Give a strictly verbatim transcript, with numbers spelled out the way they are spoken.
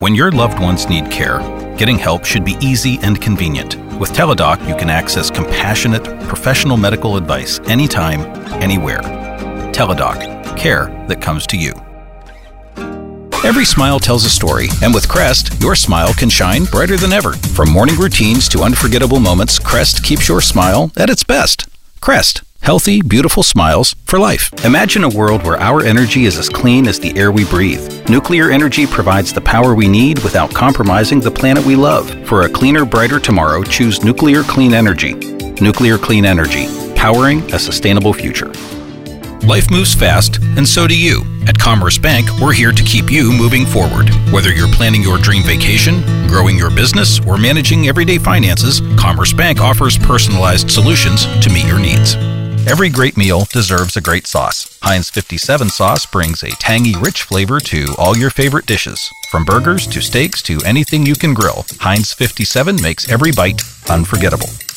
When your loved ones need care, getting help should be easy and convenient. With Teladoc, you can access compassionate, professional medical advice anytime, anywhere. Teladoc, care that comes to you. Every smile tells a story, and with Crest, your smile can shine brighter than ever. From morning routines to unforgettable moments, Crest keeps your smile at its best. Crest. Healthy, beautiful smiles for life. Imagine a world where our energy is as clean as the air we breathe. Nuclear energy provides the power we need without compromising the planet we love. For a cleaner, brighter tomorrow, choose Nuclear Clean Energy. Nuclear Clean Energy, powering a sustainable future. Life moves fast, and so do you. At Commerce Bank, we're here to keep you moving forward. Whether you're planning your dream vacation, growing your business, or managing everyday finances, Commerce Bank offers personalized solutions to meet your needs. Every great meal deserves a great sauce. Heinz fifty-seven sauce brings a tangy, rich flavor to all your favorite dishes. From burgers to steaks to anything you can grill, Heinz fifty-seven makes every bite unforgettable.